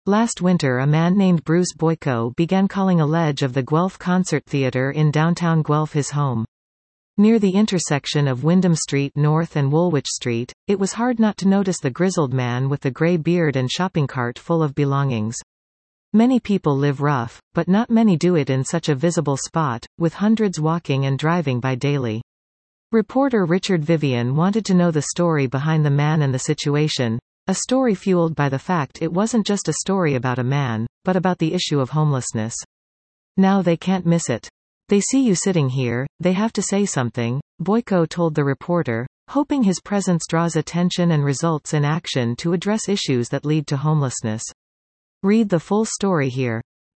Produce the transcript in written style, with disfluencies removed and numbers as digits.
Last winter a man named Bruce Boyko began calling a ledge of the Guelph Concert Theatre in downtown Guelph his home. Near the intersection of Wyndham Street North and Woolwich Street, it was hard not to notice the grizzled man with the grey beard and shopping cart full of belongings. Many people live rough, but not many do it in such a visible spot, with hundreds walking and driving by daily. Reporter Richard Vivian wanted to know the story behind the man and the situation, a story fueled by the fact it wasn't just a story about a man, but about the issue of homelessness. Now they can't miss it. They see you sitting here, they have to say something, Boyko told the reporter, hoping his presence draws attention and results in action to address issues that lead to homelessness. Read the full story here.